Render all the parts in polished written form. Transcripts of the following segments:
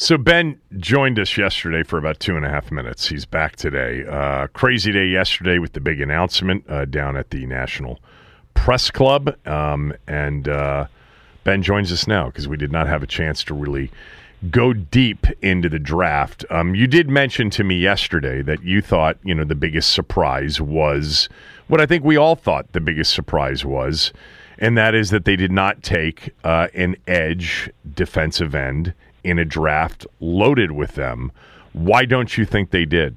So Ben joined us yesterday for about 2.5 minutes. He's back today. Crazy day yesterday with the big announcement down at the National Press Club. And Ben joins us now because we did not have a chance to really go deep into the draft. You did mention to me yesterday that you thought, the biggest surprise was what I think we all thought the biggest surprise was, and that is that they did not take an edge defensive end in a draft loaded with them. Why don't you think they did?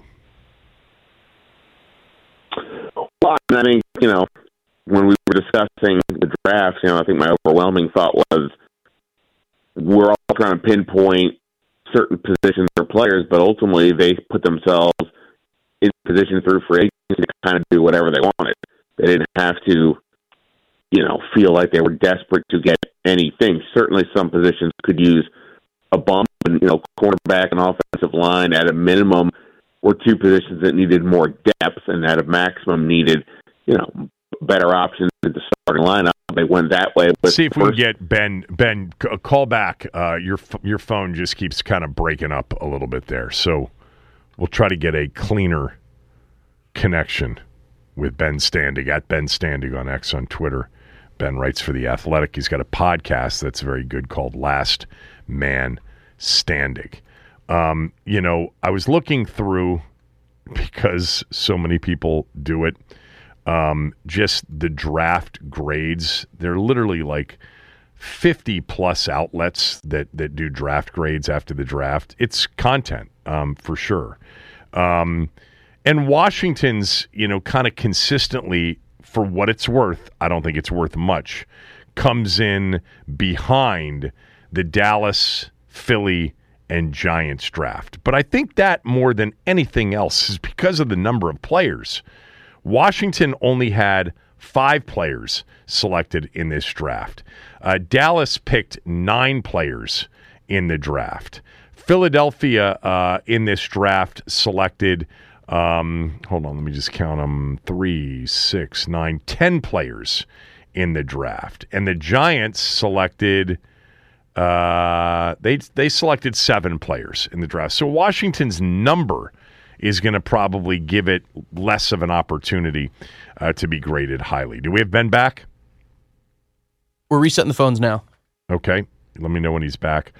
Well, I mean, when we were discussing the draft, I think my overwhelming thought was we're all trying to pinpoint certain positions or players, but ultimately they put themselves in position through free agency to kind of do whatever they wanted. They didn't have to, feel like they were desperate to get anything. Certainly some positions could use a bump, and cornerback and offensive line at a minimum were two positions that needed more depth, and at a maximum needed, better options in the starting lineup. They went that way. See if we can get Ben, call back. Your phone just keeps kind of breaking up a little bit there, so we'll try to get a cleaner connection with Ben Standig at Ben Standig on X on Twitter. Ben writes for The Athletic. He's got a podcast that's very good called Last Man Standing. I was looking through, because so many people do it, just the draft grades. They're literally like 50 plus outlets that do draft grades after the draft. It's content, for sure. And Washington's, kind of consistently, for what it's worth, I don't think it's worth much, comes in behind the Dallas, Philly, and Giants draft. But I think that more than anything else is because of the number of players. Washington only had 5 players selected in this draft. Dallas picked 9 players in the draft. Philadelphia in this draft selected, hold on, let me just count them, 3, 6, 9, 10 players in the draft. And the Giants selected, they selected 7 players in the draft. So Washington's number is going to probably give it less of an opportunity to be graded highly. Do we have Ben back? We're resetting the phones now. Okay. Let me know when he's back.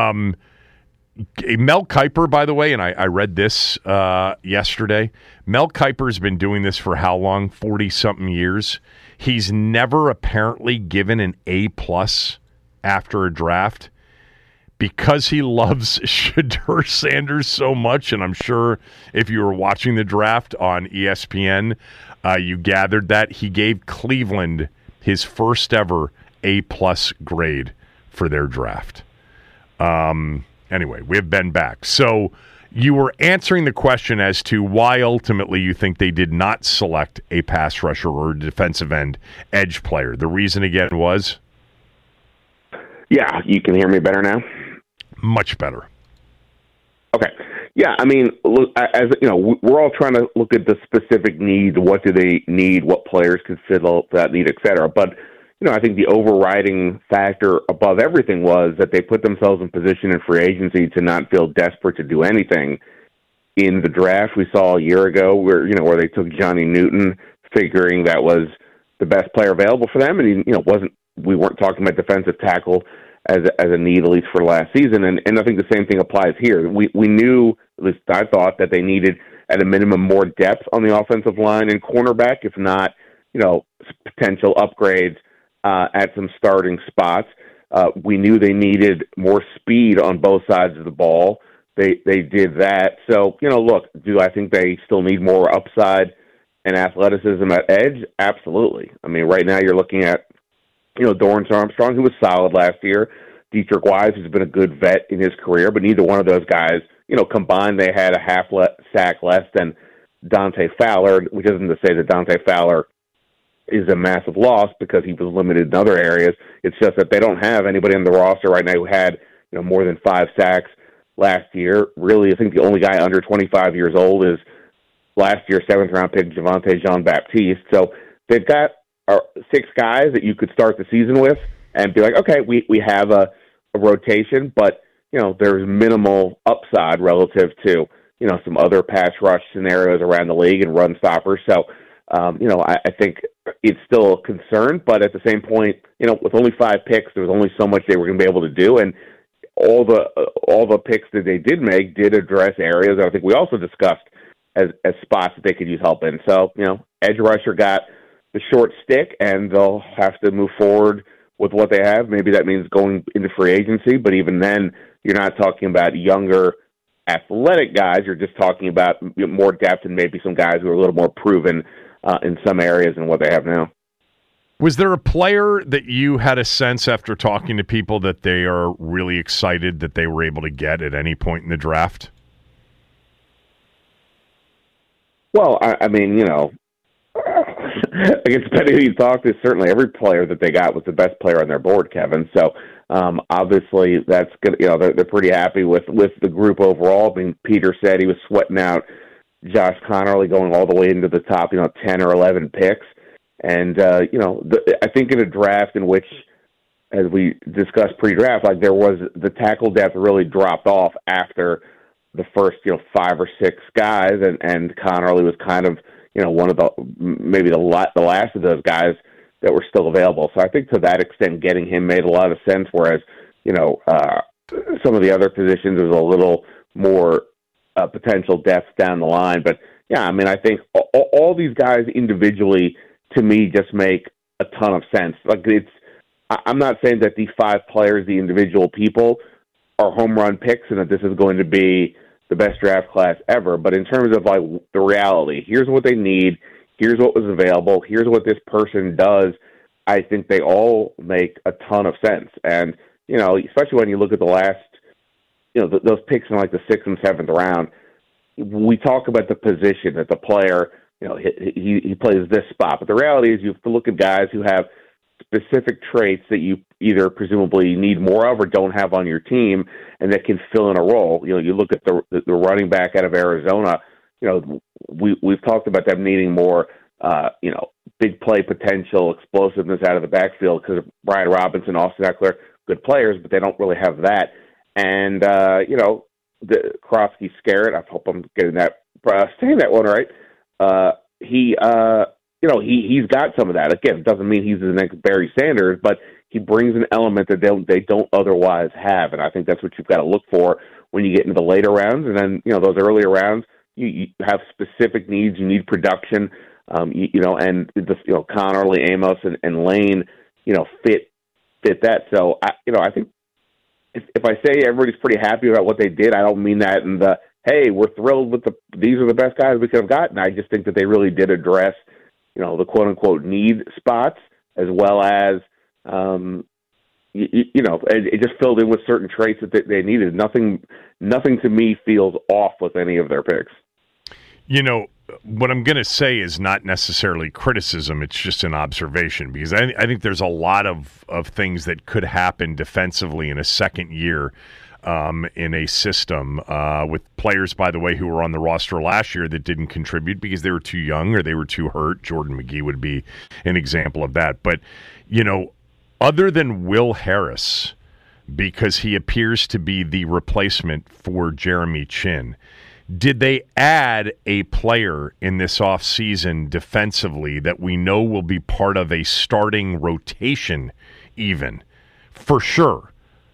Mel Kiper, by the way, and I read this yesterday. Mel Kiper's been doing this for how long? 40-something years. He's never apparently given an A+ after a draft because he loves Shedeur Sanders so much, and I'm sure if you were watching the draft on ESPN, you gathered that he gave Cleveland his first ever A+ grade for their draft. Anyway, we have Ben back. So you were answering the question as to why ultimately you think they did not select a pass rusher or a defensive end edge player. The reason again was? Yeah, you can hear me better now? Much better. Okay. Yeah, I mean, look, as we're all trying to look at the specific need. What do they need? What players could fill that need, et cetera. But, I think the overriding factor above everything was that they put themselves in position in free agency to not feel desperate to do anything. In the draft we saw a year ago where they took Johnny Newton, figuring that was the best player available for them, and we weren't talking about defensive tackle as a need, at least for last season. And I think the same thing applies here. We knew, at least I thought, that they needed at a minimum more depth on the offensive line and cornerback, if not, potential upgrades at some starting spots. We knew they needed more speed on both sides of the ball. They did that. So, look, do I think they still need more upside and athleticism at edge? Absolutely. I mean, right now you're looking at, Dorrance Armstrong, who was solid last year, Dietrich Wise, who's been a good vet in his career, but neither one of those guys, combined, they had a half sack less than Dante Fowler, which isn't to say that Dante Fowler is a massive loss because he was limited in other areas. It's just that they don't have anybody on the roster right now who had, more than 5 sacks last year. Really, I think the only guy under 25 years old is last year's 7th-round pick, Javonte Jean-Baptiste. So they've got 6 guys that you could start the season with and be like, okay, we have a rotation, but there's minimal upside relative to, some other pass rush scenarios around the league and run stoppers. So, I think it's still a concern, but at the same point, with only 5 picks, there was only so much they were going to be able to do. And all the picks that they did make did address areas that I think we also discussed as spots that they could use help in. So, edge rusher got the short stick, and they'll have to move forward with what they have. Maybe that means going into free agency, but even then, you're not talking about younger, athletic guys. You're just talking about more depth and maybe some guys who are a little more proven in some areas than what they have now. Was there a player that you had a sense after talking to people that they are really excited that they were able to get at any point in the draft? Well, I mean, I guess depending who you talk to, certainly every player that they got was the best player on their board, Kevin. So obviously that's good. They're pretty happy with the group overall. I mean, Peter said he was sweating out Josh Conerly going all the way into the top, 10 or 11 picks. And, I think in a draft in which, as we discussed pre-draft, like there was the tackle depth really dropped off after the first, 5 or 6 guys, and Conerly was kind of, one of maybe the last of those guys that were still available. So I think to that extent, getting him made a lot of sense, whereas, some of the other positions was a little more potential depth down the line. But, yeah, I mean, I think all these guys individually, to me, just make a ton of sense. Like I'm not saying that these 5 players, the individual people, are home run picks and that this is going to be the best draft class ever. But in terms of like the reality, here's what they need, here's what was available, here's what this person does, I think they all make a ton of sense. And, especially when you look at the last, those picks in like the 6th and 7th round, we talk about the position that the player, he plays this spot. But the reality is you have to look at guys who have specific traits that you either presumably need more of or don't have on your team and that can fill in a role. You look at the running back out of Arizona, we've talked about them needing more, big play potential, explosiveness out of the backfield because Brian Robinson, Austin Eckler, good players, but they don't really have that. And, the Krofsky Scarrett, I hope I'm getting that, saying that one right. He's got some of that. Again, it doesn't mean he's the next Barry Sanders, but he brings an element that they don't otherwise have, and I think that's what you've got to look for when you get into the later rounds. And then, those earlier rounds, you have specific needs. You need production, and Conerly, Amos, and Lane, fit that. So, I think if I say everybody's pretty happy about what they did, I don't mean that in the, hey, we're thrilled with these are the best guys we could have gotten. I just think that they really did address, the quote-unquote need spots, as well as, it just filled in with certain traits that they needed. Nothing to me feels off with any of their picks. What I'm going to say is not necessarily criticism. It's just an observation, because I think there's a lot of things that could happen defensively in a second year in a system with players, by the way, who were on the roster last year that didn't contribute because they were too young or they were too hurt. Jordan McGee would be an example of that. But, other than Will Harris, because he appears to be the replacement for Jeremy Chin, did they add a player in this offseason defensively that we know will be part of a starting rotation even? For sure.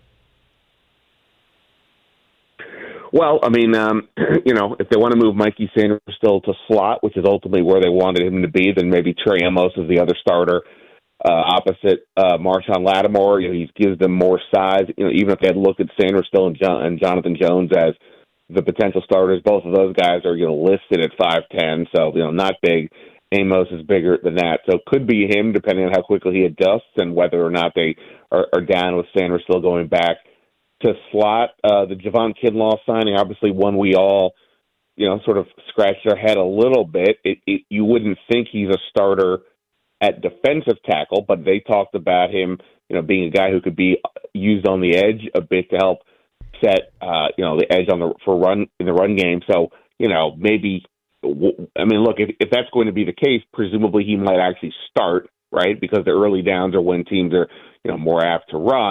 Well, I mean, if they want to move Mikey Sanders still to slot, which is ultimately where they wanted him to be, then maybe Trey Amos is the other starter opposite Marshawn Lattimore. He gives them more size. Even if they had looked at Sanders still and Jonathan Jones as the potential starters, both of those guys are listed at 5'10", so not big. Amos is bigger than that, so it could be him depending on how quickly he adjusts and whether or not they are down with Sanders still going back to slot. The Javon Kinlaw signing, obviously one we all, sort of scratched our head a little bit. You wouldn't think he's a starter at defensive tackle, but they talked about him, being a guy who could be used on the edge a bit to help set, the edge in the run game. So, maybe, look, if that's going to be the case, presumably he might actually start, right? Because the early downs are when teams are, more apt to run.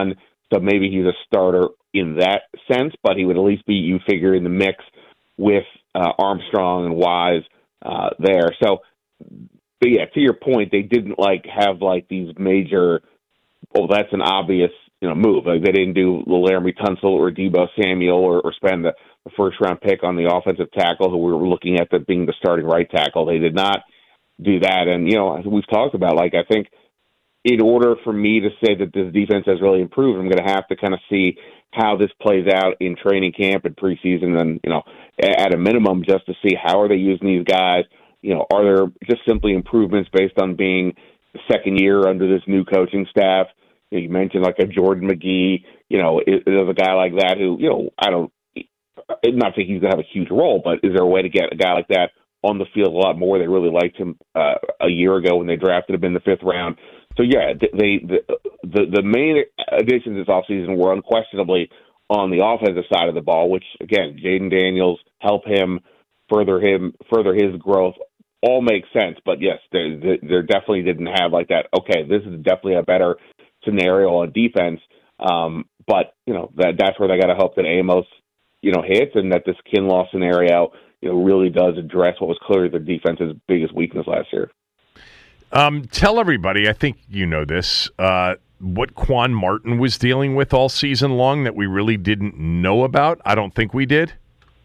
So maybe he's a starter in that sense, but he would at least be, you figure, in the mix with Armstrong and Wise there. So, but yeah, to your point, they didn't have these major, that's an obvious move. Like they didn't do Laramie Tunsil or Deebo Samuel or spend the first round pick on the offensive tackle who we were looking at being the starting right tackle. They did not do that. And, as we've talked about, I think in order for me to say that this defense has really improved, I'm going to have to kind of see how this plays out in training camp and preseason and, at a minimum, just to see how are they using these guys. Are there just simply improvements based on being the second year under this new coaching staff? You mentioned a Jordan McGee, is a guy like that who, not think he's going to have a huge role, but is there a way to get a guy like that on the field a lot more? They really liked him a year ago when they drafted him in the 5th round. So, yeah, the main additions this offseason were unquestionably on the offensive side of the ball, which, again, Jaden Daniels, help him, further his growth, all makes sense. But, yes, there definitely didn't have that, okay, this is definitely a better scenario on defense. But, that's where they got to hope that Amos, hits and that this Kinlaw scenario, really does address what was clearly their defense's biggest weakness last year. Tell everybody, I think you know this, what Quan Martin was dealing with all season long that we really didn't know about. I don't think we did.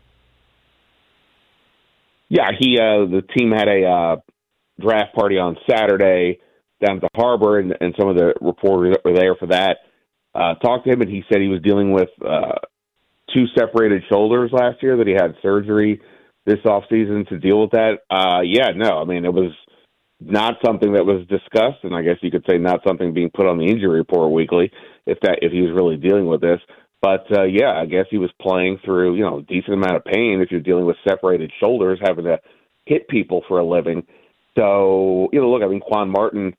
Yeah, the team had a draft party on Saturday down at the Harbor, and some of the reporters that were there for that talked to him, and he said he was dealing with 2 separated shoulders last year, that he had surgery this offseason to deal with that. It was not something that was discussed, and I guess you could say not something being put on the injury report weekly if he was really dealing with this. But, I guess he was playing through, a decent amount of pain if you're dealing with separated shoulders, having to hit people for a living. So, Quan Martin,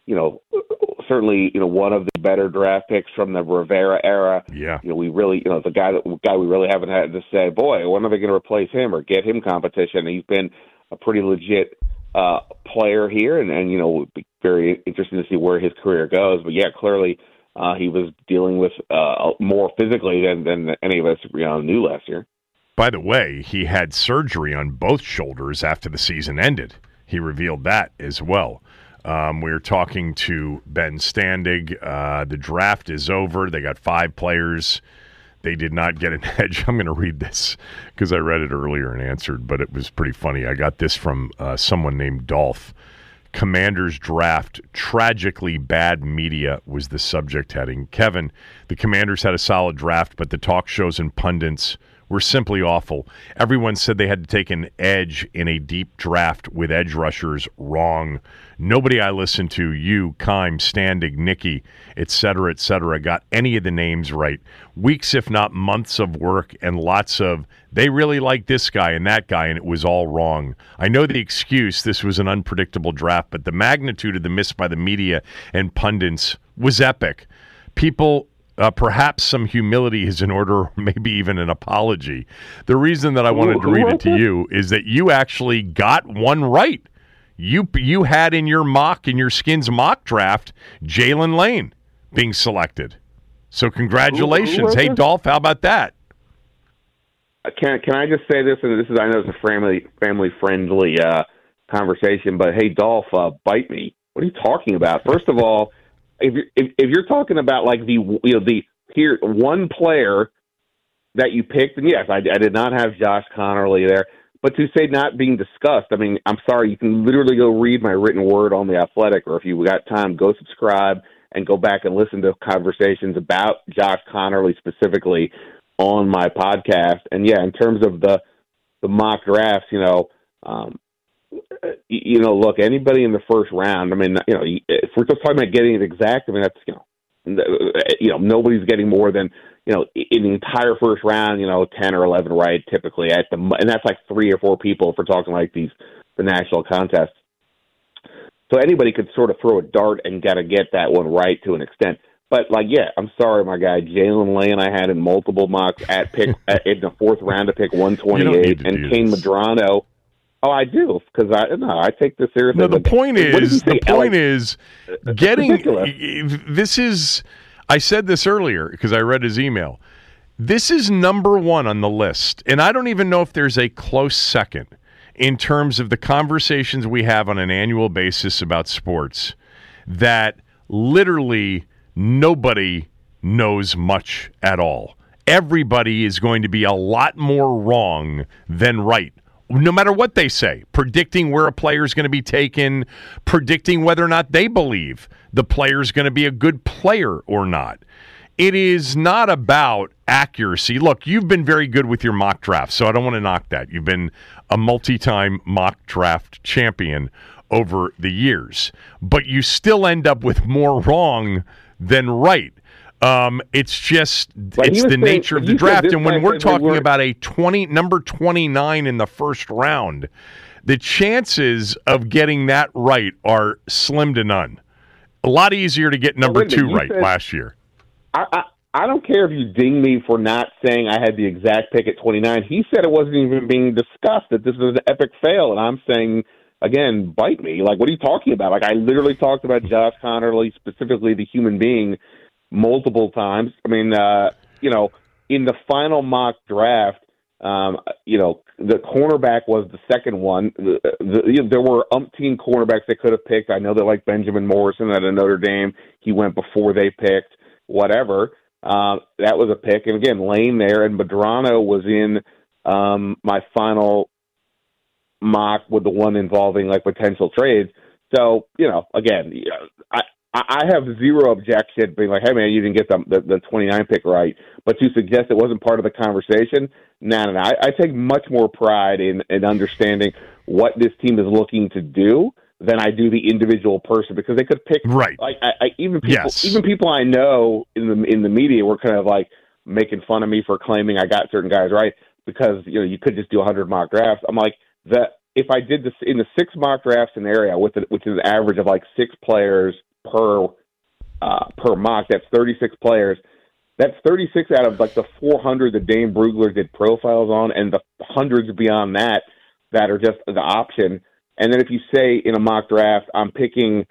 certainly, one of the better draft picks from the Rivera era. Yeah. We really, the guy we really haven't had to say, boy, when are they going to replace him or get him competition? He's been a pretty legit player here, and it'll be very interesting to see where his career goes. But yeah, clearly he was dealing with more physically than any of us knew last year. By the way, he had surgery on both shoulders after the season ended. He revealed that as well. We were talking to Ben Standig. The draft is over. They got 5 players. They did not get an edge. I'm going to read this because I read it earlier and answered, but it was pretty funny. I got this from someone named Dolph. Commanders draft, tragically bad media was the subject heading. Kevin, the Commanders had a solid draft, but the talk shows and pundits were simply awful. Everyone said they had to take an edge in a deep draft with edge rushers. Wrong. Nobody I listened to, you, Keim, Standig, Nicky, et cetera, got any of the names right. Weeks, if not months of work and lots of, they really like this guy and that guy, and it was all wrong. I know the excuse, this was an unpredictable draft, but the magnitude of the miss by the media and pundits was epic. People... perhaps some humility is in order, or maybe even an apology. The reason that I wanted to read it to you is that you actually got one right. You had in your Skins mock draft, Jalen Lane being selected. So congratulations. Hey, Dolph, how about that? Can I just say this? And this is, I know it's a family friendly conversation, but hey, Dolph, bite me. What are you talking about? First of all, if you're talking about the one player that you picked, and yes, I did not have Josh Conerly there, but to say not being discussed, I mean, I'm sorry, you can literally go read my written word on The Athletic, or if you got time, go subscribe and go back and listen to conversations about Josh Conerly specifically on my podcast. And yeah, in terms of the mock drafts, look, anybody in the first round, I mean, if we're just talking about getting it exact, I mean, that's, nobody's getting more than, in the entire first round, 10 or 11 right, typically and that's like 3 or 4 people if we're talking like the national contests. So anybody could sort of throw a dart and get that one right to an extent. But I'm sorry, my guy, Jalen Lane, I had in multiple mocks in the 4th round to pick 128, and Kane Medrano. Oh, I do, because I take this seriously. No, the point is getting this is. I said this earlier because I read his email. This is number one on the list, and I don't even know if there's a close second in terms of the conversations we have on an annual basis about sports that literally nobody knows much at all. Everybody is going to be a lot more wrong than right, no matter what they say, predicting where a player is going to be taken, predicting whether or not they believe the player is going to be a good player or not. It is not about accuracy. Look, you've been very good with your mock draft, so I don't want to knock that. You've been a multi-time mock draft champion over the years, but you still end up with more wrong than right. It's just it's the nature of the draft. And when we're talking about a number 29 in the first round, the chances of getting that right are slim to none. A lot easier to get number 2 right last year. I don't care if you ding me for not saying I had the exact pick at 29. He said it wasn't even being discussed, that this was an epic fail. And I'm saying, again, bite me. Like, what are you talking about? Like, I literally talked about Josh Conerly, specifically the human being, multiple times. I mean, in the final mock draft, the cornerback was the second one. There were umpteen cornerbacks they could have picked. I know they like Benjamin Morrison at Notre Dame. He went before they picked. Whatever. That was a pick. And again, Lane there, and Medrano was in my final mock with the one involving like potential trades. So, again, I have zero objection being like, hey, man, you didn't get the 29 pick right. But to suggest it wasn't part of the conversation, no. I take much more pride in understanding what this team is looking to do than I do the individual person, because they could pick right. Like even people I know in the media were kind of like making fun of me for claiming I got certain guys right because you could just do 100 mock drafts. I'm like, if I did this in the 6 mock draft scenario which is an average of like 6 players per mock, that's 36 players. That's 36 out of like the 400 that Dane Brugler did profiles on, and the hundreds beyond that are just the option. And then if you say in a mock draft, I'm picking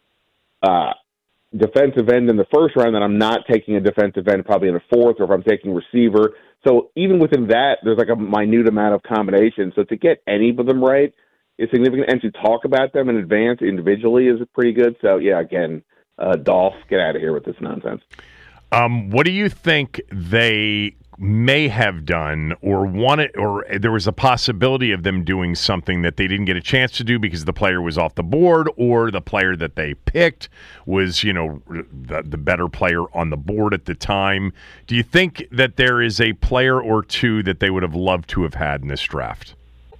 defensive end in the first round, then I'm not taking a defensive end probably in the fourth, or if I'm taking receiver. So even within that, there's like a minute amount of combinations. So to get any of them right is significant, and to talk about them in advance individually is pretty good. So, yeah, again, Dolph, get out of here with this nonsense. What do you think they may have done or wanted, or there was a possibility of them doing something that they didn't get a chance to do because the player was off the board, or the player that they picked was, the better player on the board at the time? Do you think that there is a player or two that they would have loved to have had in this draft?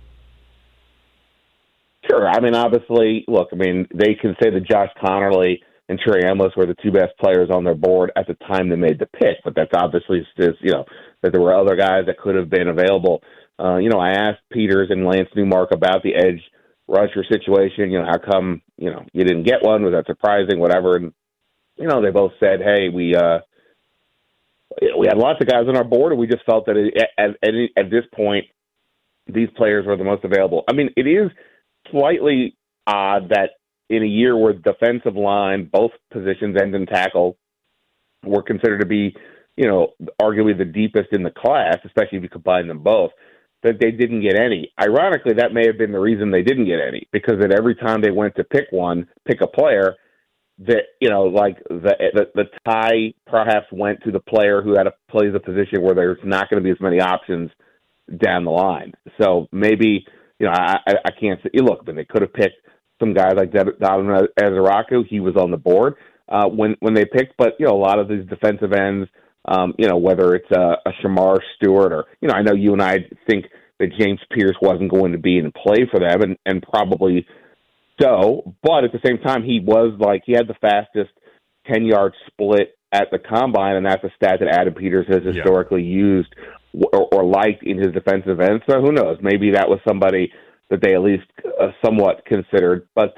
Sure. I mean, obviously, look, they can say that Josh Conerly and Trey Emlis were the 2 best players on their board at the time they made the pick, but that's obviously just, that there were other guys that could have been available. I asked Peters and Lance Newmark about the edge rusher situation. How come, you didn't get one? Was that surprising? Whatever. And, they both said, hey, we had lots of guys on our board, and we just felt that at this point, these players were the most available. It is slightly odd that in a year where defensive line, both positions, end and tackle, were considered to be, arguably the deepest in the class, especially if you combine them both, that they didn't get any. Ironically, that may have been the reason they didn't get any, because that every time they went to pick a player, that, the tie perhaps went to the player who had to play the position where there's not going to be as many options down the line. So maybe, I can't say, look, they could have picked some guys like Donovan Ezeraku. He was on the board when they picked, but, a lot of these defensive ends, whether it's a Shamar Stewart or, I know you and I think that James Pierce wasn't going to be in play for them, and probably so, but at the same time, he had the fastest 10-yard split at the combine, and that's a stat that Adam Peters has historically used or liked in his defensive end. So who knows? Maybe that was somebody that they at least somewhat considered. But,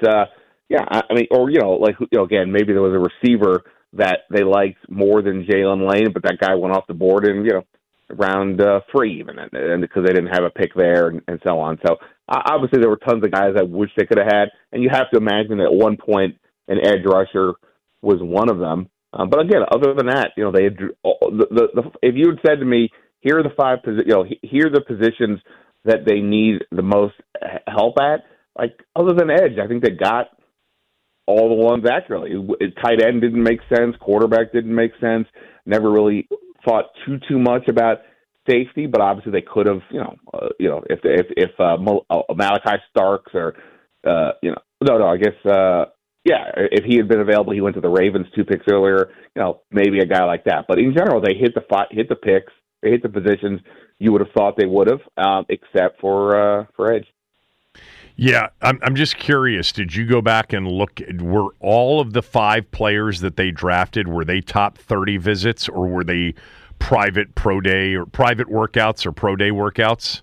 again, maybe there was a receiver that they liked more than Jalen Lane, but that guy went off the board in, round 3 even, and because they didn't have a pick there and so on. So obviously there were tons of guys I wish they could have had, and you have to imagine that at one point an edge rusher was one of them. But again, other than that, they had if you had said to me, here are the five here are the positions that they need the most help at. Like other than edge, I think they got all the ones accurately. Tight end didn't make sense. Quarterback didn't make sense. Never really thought too much about safety, but obviously they could have. If Malachi Starks or I guess if he had been available, he went to the Ravens 2 picks earlier. Maybe a guy like that. But in general, they hit the picks, they hit the positions you would have thought they would have, except for edge. Yeah, I'm just curious. Did you go back and look? Were all of the 5 players that they drafted, were they top 30 visits, or were they private pro day or private workouts or pro day workouts?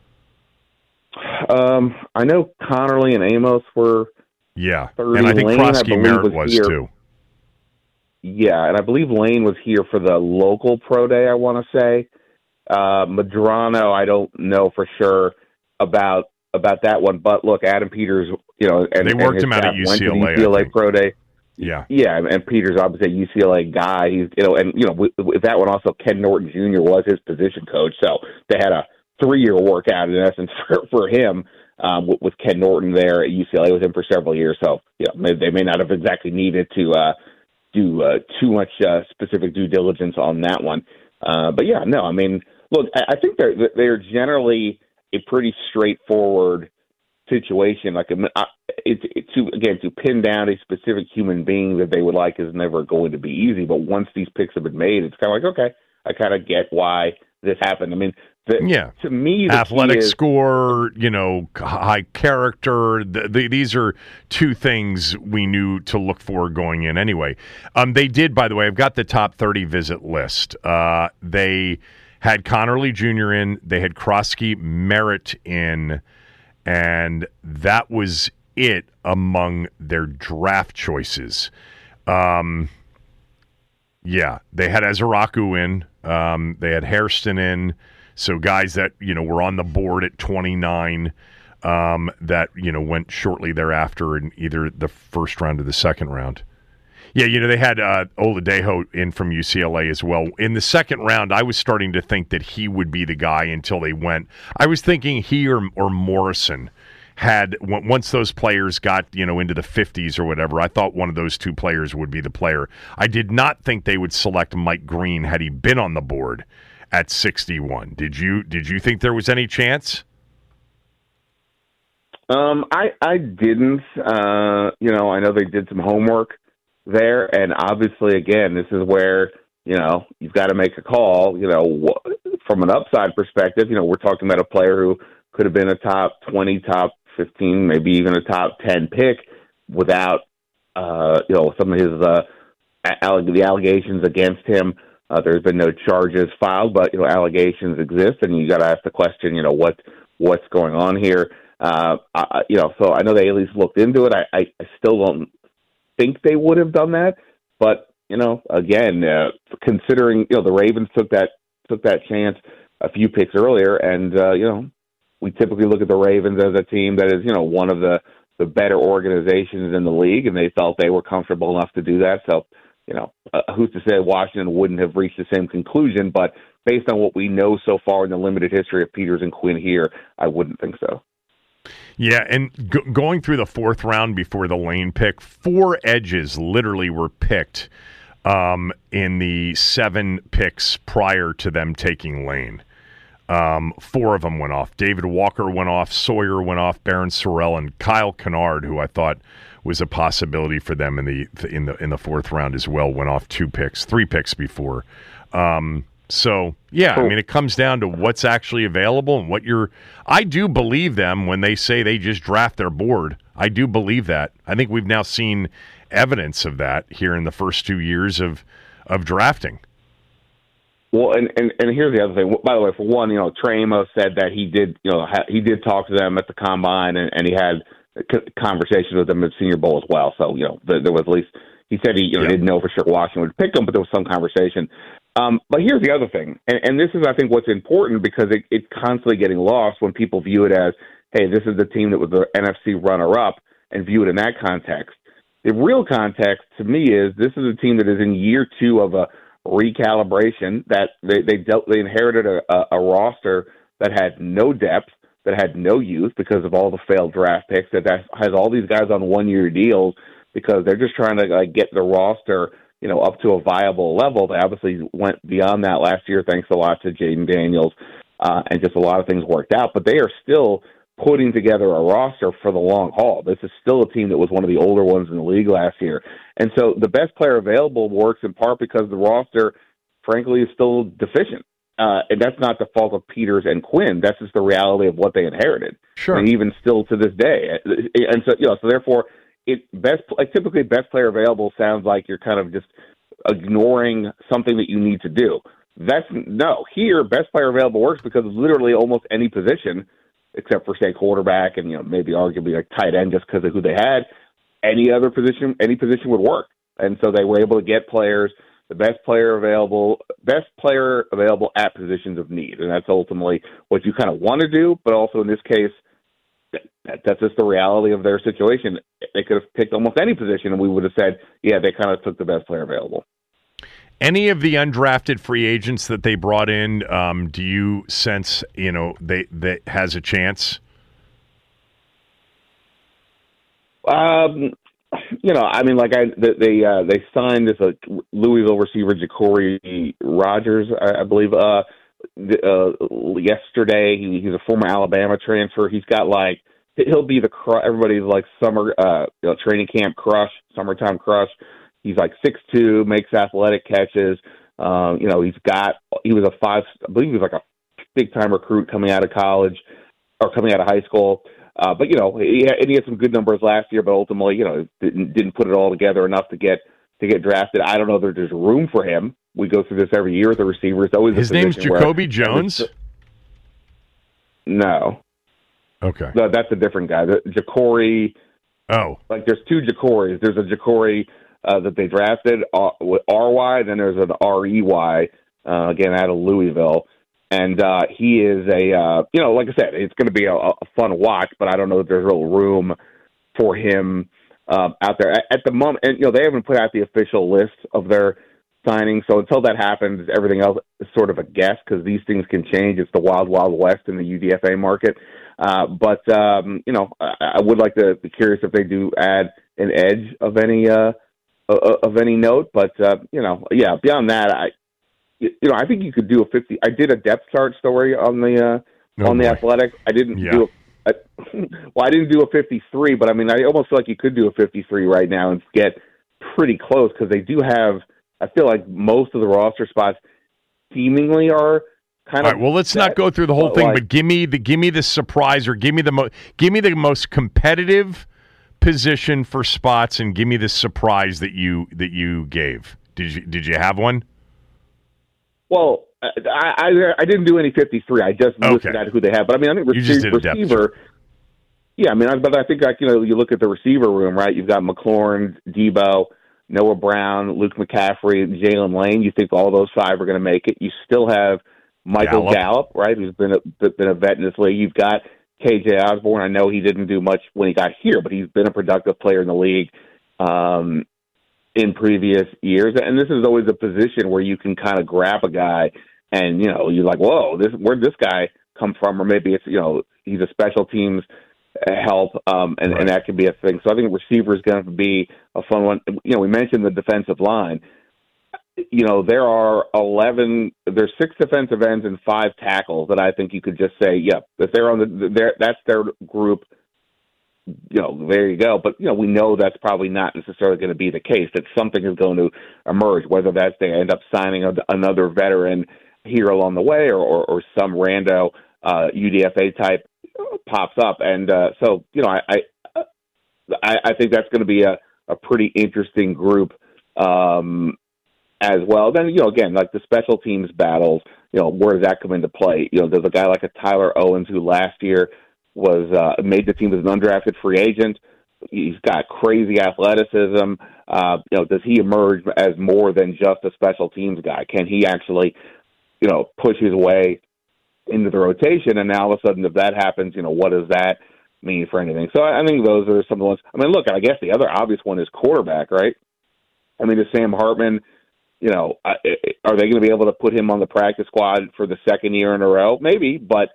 I know Connerly and Amos were. Yeah, 30. and I think Krosky Merritt was here. Too. Yeah, and I believe Lane was here for the local pro day, I want to say. Madrano, I don't know for sure about that one. But look, Adam Peters, and they worked him out at UCLA pro day. Yeah, and Peters obviously a UCLA guy. He's with that one also, Ken Norton Jr. was his position coach, so they had a 3-year workout in essence for him. With Ken Norton there at UCLA with him for several years, so they may not have exactly needed to do too much specific due diligence on that one. But I mean, look, I think they're generally a pretty straightforward situation. Like to pin down a specific human being that they would like is never going to be easy. But once these picks have been made, it's kind of like, okay, I kind of get why this happened. I mean, to me, the athletic score, high character. These are 2 things we knew to look for going in anyway. They did, by the way, I've got the top 30 visit list. They had Connerly Jr. in, they had Krosky Merritt in, and that was it among their draft choices. They had Ezeraku in, they had Hairston in. So guys that, were on the board at 29 that, went shortly thereafter in either the first round or the second round. Yeah, they had Oladejo in from UCLA as well. In the second round, I was starting to think that he would be the guy until they went. I was thinking he or Morrison had, once those players got, into the 50s or whatever, I thought one of those 2 players would be the player. I did not think they would select Mike Green had he been on the board at 61. Did you think there was any chance? I didn't. I know they did some homework there, and obviously, again, this is where you've got to make a call. From an upside perspective, we're talking about a player who could have been a top 20, top 15, maybe even a top 10 pick without some of his the allegations against him. There's been no charges filed, but allegations exist, and you got to ask the question, what's going on here? So I know they at least looked into it. I still don't think they would have done that, but again, considering the Ravens took that chance a few picks earlier, and we typically look at the Ravens as a team that is one of the better organizations in the league, and they felt they were comfortable enough to do that. So. Who's to say Washington wouldn't have reached the same conclusion? But based on what we know so far in the limited history of Peters and Quinn here, I wouldn't think so. Yeah, and going through the 4th round before the Lane pick, 4 edges literally were picked in the 7 picks prior to them taking Lane. 4 of them went off. David Walker went off, Sawyer went off, Barron Sorrell, and Kyle Kennard, who I thought was a possibility for them in the 4th round as well, went off 3 picks before. So yeah, I mean, it comes down to what's actually available and what I do believe them when they say they just draft their board. I do believe that. I think we've now seen evidence of that here in the first 2 years of drafting. Well, and here's the other thing. By the way, for one, Trey Amos said that he did talk to them at the combine, and he had conversations with them at Senior Bowl as well. So there was at least he said he didn't know for sure Washington would pick them, but there was some conversation. But here's the other thing, and this is I think what's important because it's constantly getting lost when people view it as, hey, this is the team that was the NFC runner-up and view it in that context. The real context to me is this is a team that is in year 2 of a recalibration, that they inherited a roster that had no depth, that had no youth because of all the failed draft picks, that has all these guys on 1-year deals because they're just trying to get the roster, up to a viable level. They obviously went beyond that last year, thanks a lot to Jaden Daniels, and just a lot of things worked out. But they are still putting together a roster for the long haul. This is still a team that was one of the older ones in the league last year. And so the best player available works in part because the roster, frankly, is still deficient. And that's not the fault of Peters and Quinn. That's just the reality of what they inherited. Sure. And even still to this day. And so, so therefore, typically best player available sounds like you're kind of just ignoring something that you need to do. Here, best player available works because literally almost any position, except for, say, quarterback and, maybe arguably like tight end just because of who they had, any position would work. And so they were able to get players, the best player available at positions of need. And that's ultimately what you kind of want to do. But also in this case, that's just the reality of their situation. They could have picked almost any position and we would have said, yeah, they kind of took the best player available. Any of the undrafted free agents that they brought in, do you sense, that has a chance? They signed this Louisville receiver, Ja'Cory Rogers, I believe, yesterday. He's a former Alabama transfer. He's got he'll be everybody's summer training camp crush, summertime crush. He's 6'2", makes athletic catches. He was I believe he was a big time recruit coming out of college or coming out of high school. But he had some good numbers last year, but ultimately, didn't put it all together enough to get drafted. I don't know that there's room for him. We go through this every year with the receivers. Always his name's Jacoby Jones. No. Okay. No, that's a different guy. Ja'Cory. Oh. There's 2 Ja'Corys. There's a Ja'Cory that they drafted with R-Y, then there's an R-E-Y, again, out of Louisville. And he is like I said, it's going to be a fun watch, but I don't know if there's real room for him out there. At the moment, and they haven't put out the official list of their signings, so until that happens, everything else is sort of a guess because these things can change. It's the wild, wild west in the UDFA market. But I would like to be curious if they do add an edge of any note. But beyond that, I think you could do a 50. I did a depth chart story on the Athletic. I didn't do I didn't do a 53, but I almost feel like you could do a 53 right now and get pretty close because they do have. I feel like most of the roster spots seemingly are kind of. All right, well, let's not go through the whole thing, but give me the surprise or give me the most competitive position for spots and give me the surprise that you gave. Did you have one? Well, I didn't do any 53. I just listed out who they have. But I think receiver. Yeah, but I think you look at the receiver room, right? You've got McLaurin, Debo, Noah Brown, Luke McCaffrey, Jalen Lane. You think all those 5 are going to make it? You still have Michael Gallup, right? Who's been a vet in this league. You've got KJ Osborne. I know he didn't do much when he got here, but he's been a productive player in the league in previous years. And this is always a position where you can kind of grab a guy and, you're like, whoa, where'd this guy come from? Or maybe it's, he's a special teams help, and that could be a thing. So I think receiver is going to be a fun one. We mentioned the defensive line. There's 6 defensive ends and 5 tackles that I think you could just say, yep, if they're on that's their group, there you go. But, we know that's probably not necessarily going to be the case, that something is going to emerge, whether that's they end up signing another veteran here along the way or some rando UDFA type pops up. And so, I think that's going to be a pretty interesting group as well. Then, again, like the special teams battles, where does that come into play? There's a guy like a Tyler Owens who last year was made the team as an undrafted free agent. He's got crazy athleticism. Does he emerge as more than just a special teams guy? Can he actually, push his way into the rotation? And now all of a sudden, if that happens, what does that mean for anything. So I think those are some of the ones. I mean, look, I guess the other obvious one is quarterback, right? I mean, is Sam Hartman, are they going to be able to put him on the practice squad for the second year in a row? Maybe, but,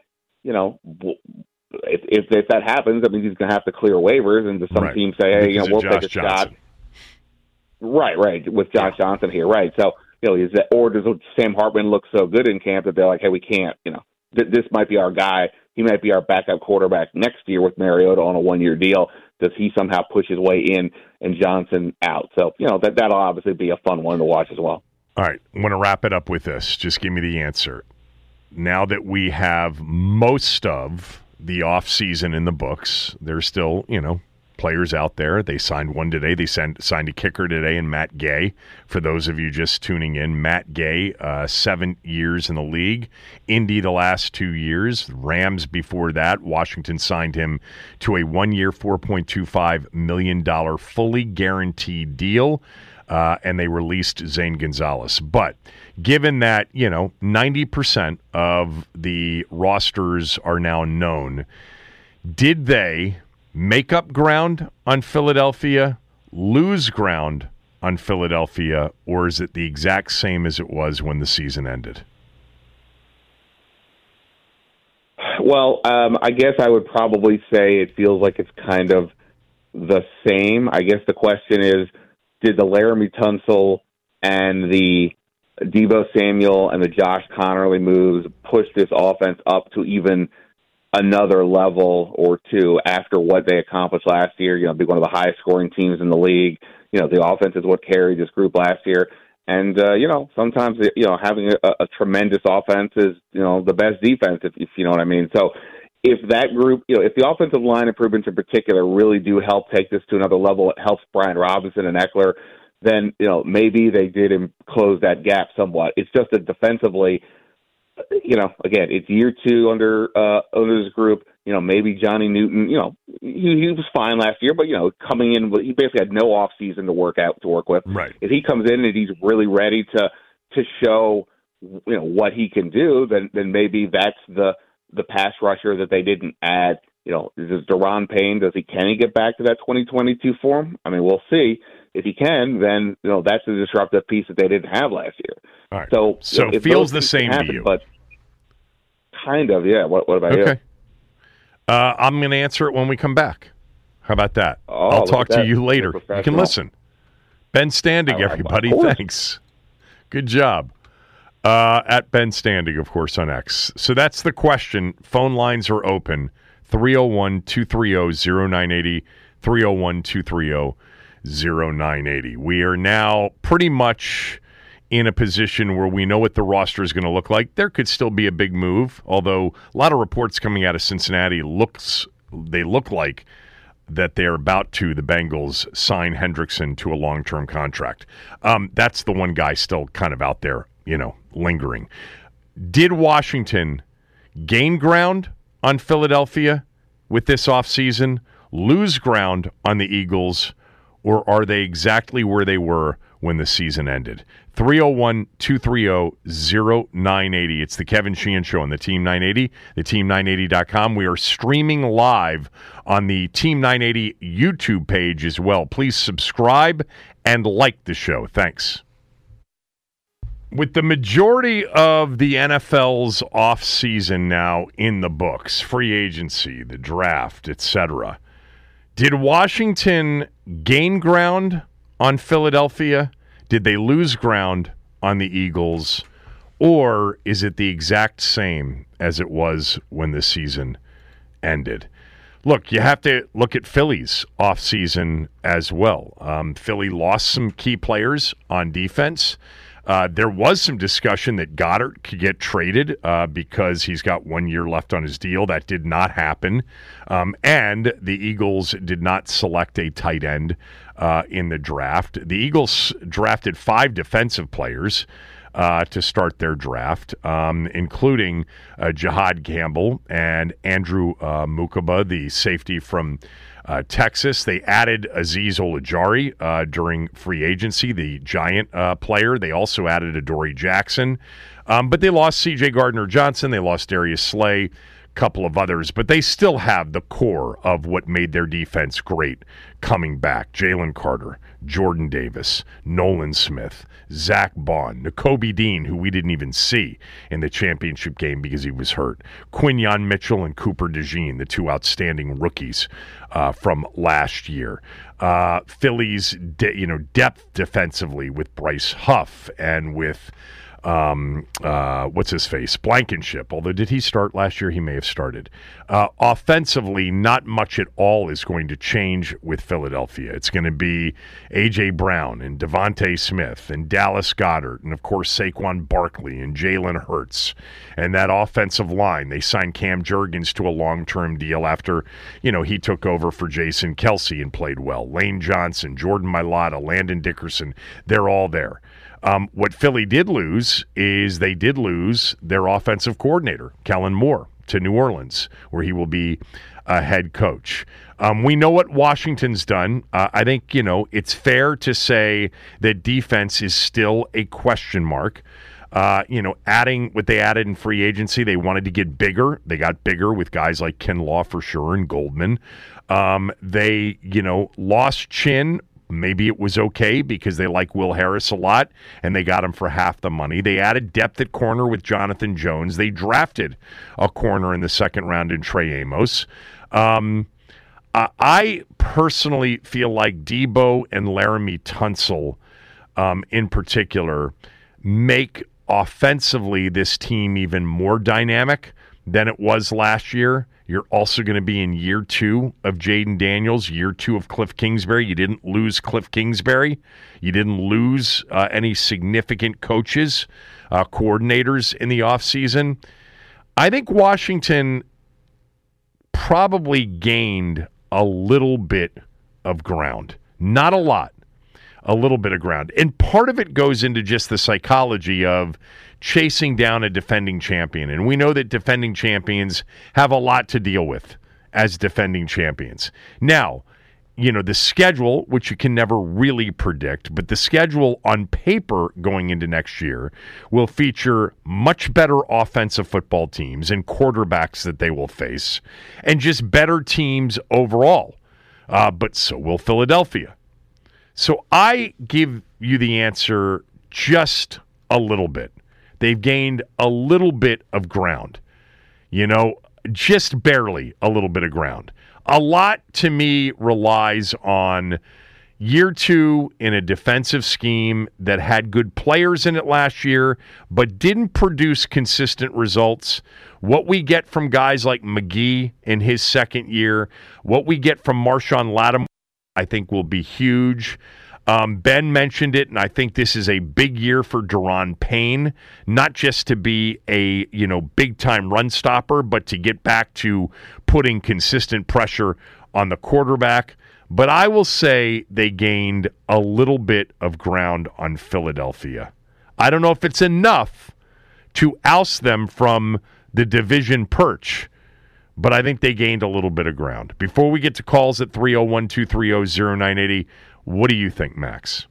if that happens, I mean, he's going to have to clear waivers, and some teams say, hey, we'll take a shot. Right, with Josh Johnson here, right. So, does Sam Hartman look so good in camp that they're like, hey, we can't, this might be our guy. He might be our backup quarterback next year with Mariota on a one-year deal. Does he somehow push his way in and Johnson out? So, that'll obviously be a fun one to watch as well. All right. I want to wrap it up with this. Just give me the answer. Now that we have most of the offseason in the books, there's still, players out there. They signed one today. They signed a kicker today in Matt Gay. For those of you just tuning in, Matt Gay, 7 years in the league. Indy the last 2 years. Rams before that. Washington signed him to a 1-year, $4.25 million fully guaranteed deal. And they released Zane Gonzalez. But given that, 90% of the rosters are now known, did they make up ground on Philadelphia, lose ground on Philadelphia, or is it the exact same as it was when the season ended? Well, I guess I would probably say it feels like it's kind of the same. I guess the question is, did the Laramie Tunsil and the Deebo Samuel and the Josh Connerly moves push this offense up to even another level or two after what they accomplished last year? Be one of the highest scoring teams in the league. The offense is what carried this group last year. And, sometimes, having a tremendous offense is, the best defense, if you know what I mean. So if that group, if the offensive line improvements in particular really do help take this to another level, it helps Brian Robinson and Eckler, then, maybe they did close that gap somewhat. It's just that defensively, again, it's year two under this group. Maybe Johnny Newton, he was fine last year, but, coming in, he basically had no off season to work with. Right. If he comes in and he's really ready to show, what he can do, then maybe that's the pass rusher that they didn't add. Is Daron Payne, can he get back to that 2022 form? I mean, we'll see. If he can, then that's a disruptive piece that they didn't have last year. All right. So it feels the same to you. But kind of, yeah. What about you? Okay. I'm going to answer it when we come back. How about that? I'll talk to you later. You can listen. Ben Standig, everybody. Thanks. Good job. At Ben Standig, of course, on X. So that's the question. Phone lines are open. 301-230-0980. 301-230-0980. We are now pretty much in a position where we know what the roster is going to look like. There could still be a big move, although a lot of reports coming out of Cincinnati look like that they're about to, the Bengals, sign Hendrickson to a long-term contract. That's the one guy still kind of out there, lingering. Did Washington gain ground on Philadelphia with this offseason, lose ground on the Eagles, or are they exactly where they were when the season ended? 301-230-0980. It's the Kevin Sheehan Show on the Team 980, theteam980.com. We are streaming live on the Team 980 YouTube page as well. Please subscribe and like the show. Thanks. With the majority of the NFL's offseason now in the books, free agency, the draft, etc., did Washington gain ground on Philadelphia? Did they lose ground on the Eagles? Or is it the exact same as it was when the season ended? Look, you have to look at Philly's offseason as well. Philly lost some key players on defense. There was some discussion that Goddard could get traded because he's got 1 year left on his deal. That did not happen. And the Eagles did not select a tight end in the draft. The Eagles drafted 5 defensive players to start their draft, including Jihad Campbell and Andrew Mukaba, the safety from Texas, they added Azeez Ojulari during free agency, the Giant player. They also added Adoree Jackson. But they lost C.J. Gardner-Johnson. They lost Darius Slay, a couple of others. But they still have the core of what made their defense great coming back. Jalen Carter, Jordan Davis, Nolan Smith, Zach Bond, Nakobe Dean, who we didn't even see in the championship game because he was hurt, Quinyon Mitchell and Cooper DeJean, the two outstanding rookies from last year. Philly's depth defensively with Bryce Huff and with what's his face? Blankenship. Although, did he start last year? He may have started. Offensively, not much at all is going to change with Philadelphia. It's going to be A.J. Brown and Devontae Smith and Dallas Goedert and, of course, Saquon Barkley and Jalen Hurts. And that offensive line, they signed Cam Jurgens to a long-term deal after, he took over for Jason Kelce and played well. Lane Johnson, Jordan Mailata, Landon Dickerson, they're all there. What Philly did lose is they did lose their offensive coordinator, Kellen Moore, to New Orleans, where he will be a head coach. We know what Washington's done. I think, it's fair to say that defense is still a question mark. Adding what they added in free agency, they wanted to get bigger. They got bigger with guys like Kinlaw for sure and Goldman. They, lost Chin. Maybe it was okay because they like Will Harris a lot, and they got him for half the money. They added depth at corner with Jonathan Jones. They drafted a corner in the second round in Trey Amos. I personally feel like Debo and Laramie Tunsil, in particular, make offensively this team even more dynamic than it was last year. You're also going to be in year 2 of Jaden Daniels, year 2 of Cliff Kingsbury. You didn't lose Cliff Kingsbury. You didn't lose any significant coaches, coordinators in the offseason. I think Washington probably gained a little bit of ground. Not a lot. A little bit of ground. And part of it goes into just the psychology of chasing down a defending champion. And we know that defending champions have a lot to deal with as defending champions. Now, the schedule, which you can never really predict, but the schedule on paper going into next year will feature much better offensive football teams and quarterbacks that they will face, and just better teams overall. But so will Philadelphia. So I give you the answer just a little bit. They've gained a little bit of ground, just barely a little bit of ground. A lot, to me, relies on year 2 in a defensive scheme that had good players in it last year, but didn't produce consistent results. What we get from guys like McGee in his second year, what we get from Marshawn Lattimore, I think will be huge. Ben mentioned it, and I think this is a big year for Daron Payne, not just to be a big-time run stopper, but to get back to putting consistent pressure on the quarterback. But I will say they gained a little bit of ground on Philadelphia. I don't know if it's enough to oust them from the division perch, but I think they gained a little bit of ground. Before we get to calls at 301-230-0980, what do you think, Max?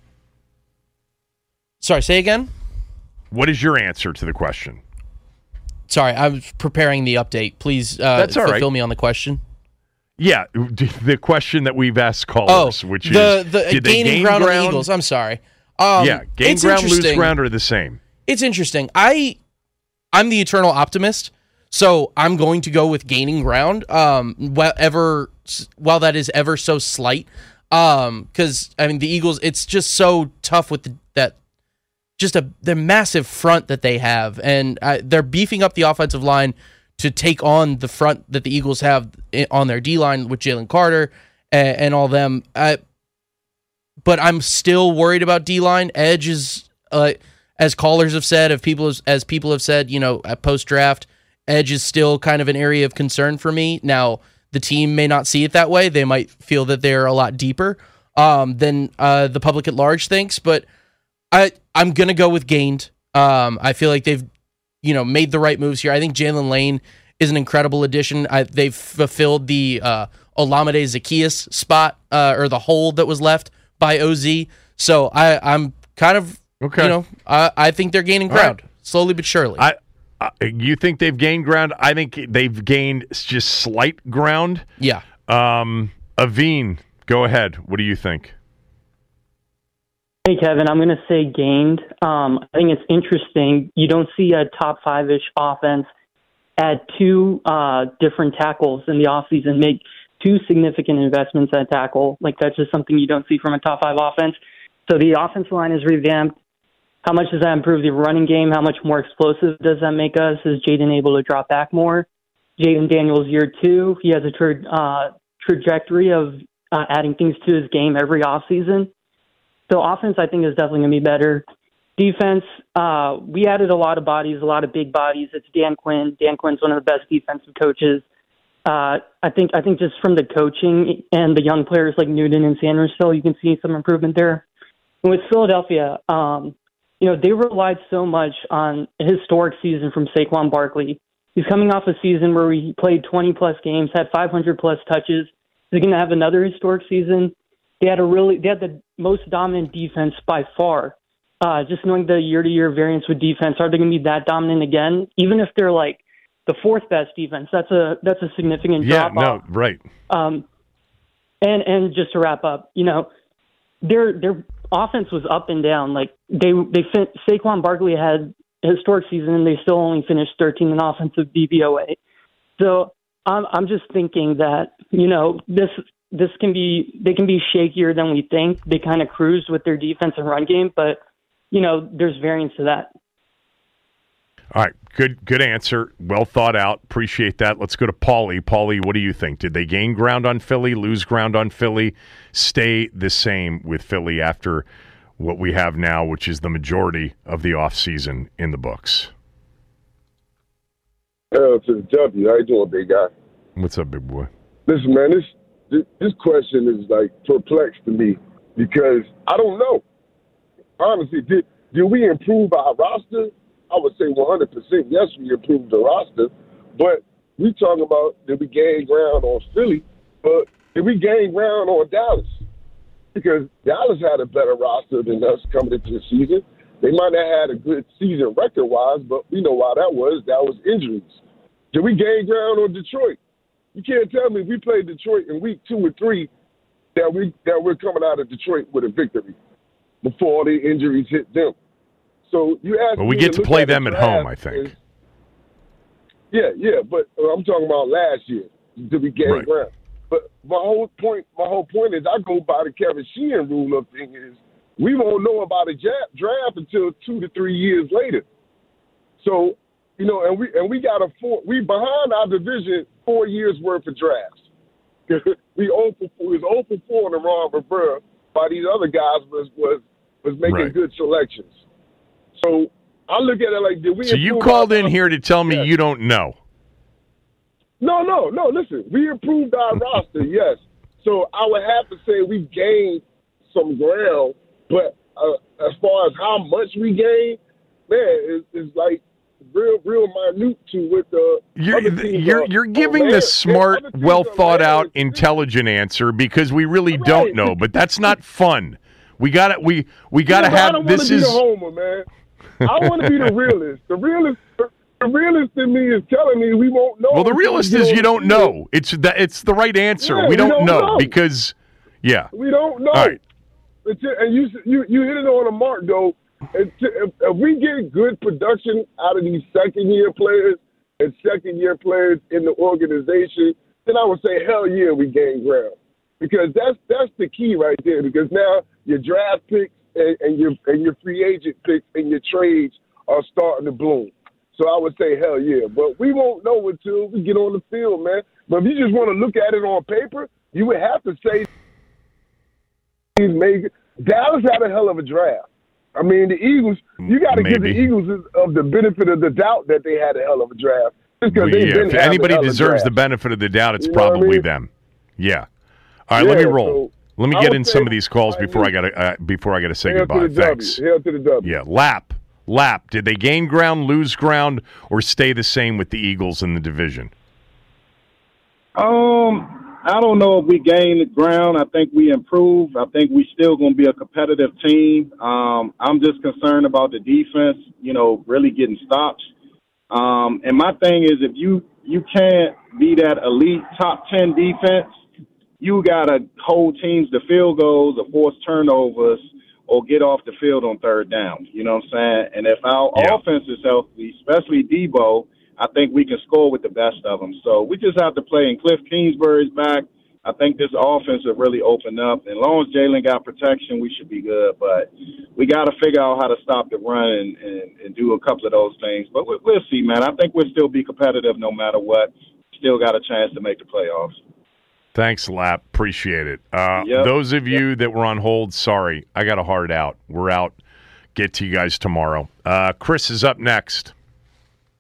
Sorry, say again? What is your answer to the question? Sorry, I was preparing the update. Please fulfill me on the question. Yeah, the question that we've asked callers, which is, did they gain ground on the Eagles? I'm sorry. Gain ground, lose ground are the same. It's interesting. I'm the eternal optimist, so I'm going to go with gaining ground, while that is ever so slight. Because the Eagles, it's just so tough with the massive front that they have, and they're beefing up the offensive line to take on the front that the Eagles have on their D-line with Jalen Carter and all them. But I'm still worried about D-line. Edge is, as callers have said, as people have said, at post-draft, edge is still kind of an area of concern for me. Now, the team may not see it that way. They might feel that they're a lot deeper than the public at large thinks. But I'm going to go with gained. I feel like they've made the right moves here. I think Jalen Lane is an incredible addition. They've fulfilled the Olamide Zaccheaus spot or the hole that was left by OZ. So I'm kind of, I think they're gaining ground slowly but surely. You think they've gained ground? I think they've gained just slight ground. Yeah. Aveen, go ahead. What do you think? Hey, Kevin, I'm going to say gained. I think it's interesting. You don't see a top five-ish offense add two different tackles in the offseason, make two significant investments at tackle. Like, that's just something you don't see from a top five offense. So the offensive line is revamped. How much does that improve the running game? How much more explosive does that make us? Is Jaden able to drop back more? Jaden Daniels, year two, he has a trajectory of adding things to his game every offseason. So offense, I think, is definitely going to be better. Defense, we added a lot of bodies, a lot of big bodies. It's Dan Quinn. Dan Quinn's one of the best defensive coaches. I think just from the coaching and the young players like Newton and Sandersville, you can see some improvement there. And with Philadelphia, they relied so much on a historic season from Saquon Barkley. He's coming off a season where he played 20-plus games, had 500-plus touches. He's going to have another historic season. They had the most dominant defense by far. Just knowing the year-to-year variance with defense, are they going to be that dominant again? Even if they're like the fourth best defense, that's a significant drop off. Yeah, no, right. And just to wrap up, their offense was up and down. Like Saquon Barkley had a historic season, and they still only finished 13 in offensive DVOA. So I'm just thinking that they can be shakier than we think. They kind of cruised with their defense and run game, but there's variance to that. All right, good answer. Well thought out. Appreciate that. Let's go to Paulie. Paulie, what do you think? Did they gain ground on Philly, lose ground on Philly, stay the same with Philly after what we have now, which is the majority of the offseason in the books? To the W. How you doing, big guy? What's up, big boy? Listen, man, this question is like perplexed to me because I don't know. Honestly, did we improve our roster? I would say 100% yes, we improved the roster. But we talking about did we gain ground on Philly, but did we gain ground on Dallas? Because Dallas had a better roster than us coming into the season. They might not have had a good season record-wise, but we know why that was. That was injuries. Did we gain ground on Detroit? You can't tell me if we played Detroit in week 2 or 3 that we're coming out of Detroit with a victory before all the injuries hit them. So you ask me. Well, we get to play them at home, I think. Yeah, but I'm talking about last year. Did we gain ground? But my whole point is I go by the Kevin Sheehan rule of thing is we won't know about a draft until 2 to 3 years later. So, and we got we behind our division 4 years worth of drafts. we was 0 for 4 in the wrong reverse by these other guys was making good selections. So I look at it like, did we? So you called in here to tell me you don't know. No. Listen, we improved our roster, yes. So I would have to say we gained some ground, but as far as how much we gained, man, it's like real minute to what the you're giving the smart, well thought out, intelligent answer because we really don't know. But that's not fun. We gotta have this is. I don't want to be the homer, man. I want to be the realist. The realist in me is telling me we won't know. Well, the realist is you don't know. It's the right answer. Yeah, we don't know because, we don't know. All right. And you hit it on a mark though. If we get good production out of these second-year players and second-year players in the organization, then I would say hell yeah, we gain ground because that's the key right there. Because now your draft picks and your free agent picks and your trades are starting to bloom. So I would say hell yeah. But we won't know until we get on the field, man. But if you just want to look at it on paper, you would have to say Dallas had a hell of a draft. I mean, the Eagles, you got to give the Eagles of the benefit of the doubt that they had a hell of a draft. If anybody deserves the benefit of the doubt, it's probably them. Yeah. All right, let me roll. Let me get in some of these calls before I gotta say goodbye. Thanks. Hail to the W. Yeah, Lap. Did they gain ground, lose ground, or stay the same with the Eagles in the division? I don't know if we gained ground. I think we improved. I think we still going to be a competitive team. I'm just concerned about the defense, really getting stops. And my thing is, if you can't be that elite top 10 defense, you got to hold teams to field goals or force turnovers or get off the field on third down. You know what I'm saying? And if our offense is healthy, especially Debo, I think we can score with the best of them. So we just have to play. And Cliff Kingsbury's back. I think this offense will really open up. And as long as Jalen got protection, we should be good. But we got to figure out how to stop the run and do a couple of those things. But we'll see, man. I think we'll still be competitive no matter what. Still got a chance to make the playoffs. Thanks, Lap. Appreciate it. Those of you that were on hold, sorry. I got a hard out. We're out. Get to you guys tomorrow. Chris is up next.